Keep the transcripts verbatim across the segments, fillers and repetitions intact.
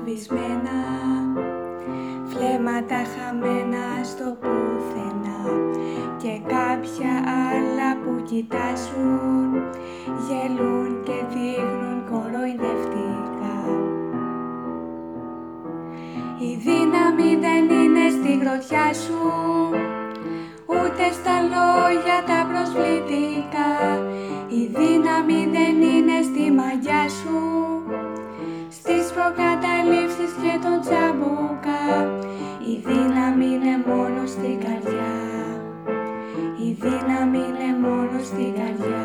σκουπισμένα, φλέμματα χαμένα στο πουθενά και κάποια άλλα που κοιτάζουν, γελούν και δείχνουν κοροϊδευτικά. Η δύναμη δεν είναι στη γροθιά σου, ούτε στα λόγια τα προσβλητικά. Η δύναμη δεν είναι στη μαγιά σου, στις προκαταλήψεις και τον τσαμπούκα. Η δύναμη είναι μόνο στην καρδιά. Η δύναμη είναι μόνο στην καρδιά.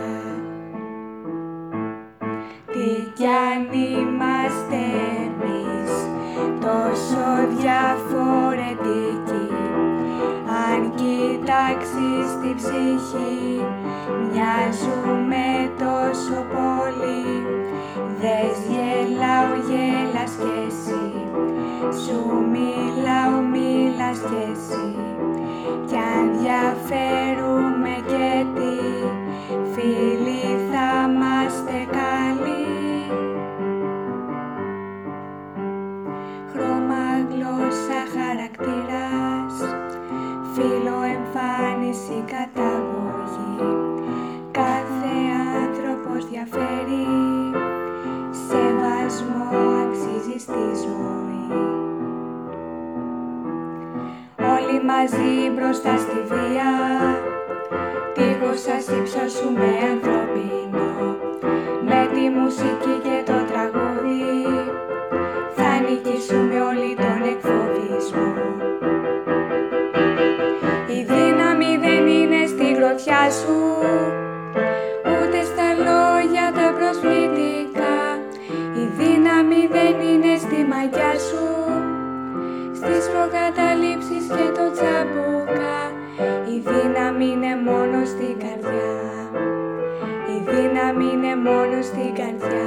Τι κι αν είμαστε εμείς τόσο διαφορετικοί, αν κοιτάξεις τη ψυχή, μοιάζουμε τόσο πολύ. Δες γελάω, γέλας κι εσύ, σου μιλάω, μίλας κι εσύ. Κι αν διαφέρουμε και τι, φίλοι θα είμαστε καλοί. Χρώμα, γλώσσα, χαρακτήρας, φύλο, εμφάνιση, καταγωγή. Κάθε άνθρωπος διαφέρει, σεβασμό αξίζει στη ζωή. Όλοι μαζί μπροστά στη βία, τείχος σας υψώσουμε ανθρωπίνο. Με τη μουσική και το τραγούδι θα νικήσουμε όλοι τον εκφοβισμό. Η δύναμη δεν είναι στη γροθιά σου, ούτε στα λόγια τα προσβλητικά. Η δύναμη δεν είναι στη μαγιά σου, στις προκαταλήψεις και το τσαμπούκα. Η δύναμη είναι μόνο στην καρδιά. Η δύναμη είναι μόνο στην καρδιά.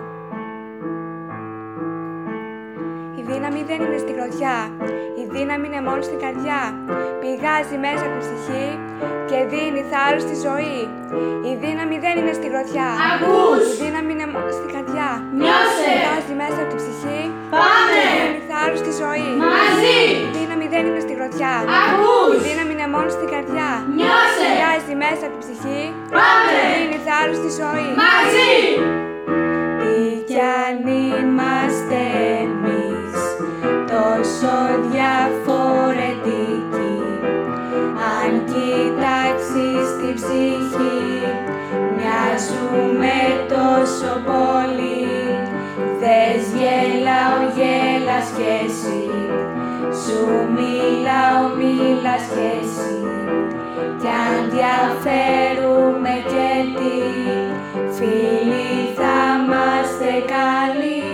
Η δύναμη δεν είναι στη γροθιά. Η δύναμη είναι μόνο στην καρδιά. Πηγάζει μέσα από τη ψυχή και δίνει θάρρος στη ζωή. Η δύναμη δεν είναι στη γροθιά. Ακούς! Η δύναμη είναι μόνο στην καρδιά. Νιώσε! Πηγάζει μέσα από τη ψυχή. Πάμε! Και δίνει θάρρος στη ζωή. Μαζί! Η δύναμη δεν είναι στη γροθιά. Ακούς! Η δύναμη είναι μόνο στην καρδιά. Νιώσε! Πηγάζει μέσα από τη ψυχή. Πάμε! Και δίνει θάρρος στη ζωή. Μαζί! Τι κι αν είμαστε εμείς τόσο διαφορετικοί, αν κοιτάξεις τη ψυχή, μοιάζουμε τόσο πολύ. Δες γελάω, γέλας κι εσύ, σου μιλάω, μίλας κι εσύ. Κι αν διαφέρουμε και τι, φίλοι θα είμαστε καλοί.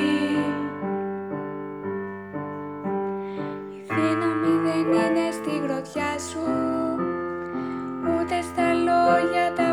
Η δύναμη δεν είναι στη γροθιά σου, ούτε στα λόγια τα